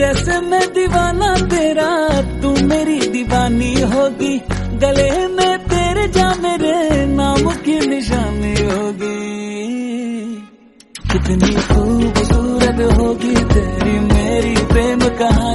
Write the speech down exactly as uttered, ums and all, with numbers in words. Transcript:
जैसे मैं दीवाना तेरा तू मेरी दीवानी होगी, गले में तेरे जा मेरे नाम की निशानी होगी। कितनी खूबसूरत होगी तेरी मेरी प्रेम कहानी।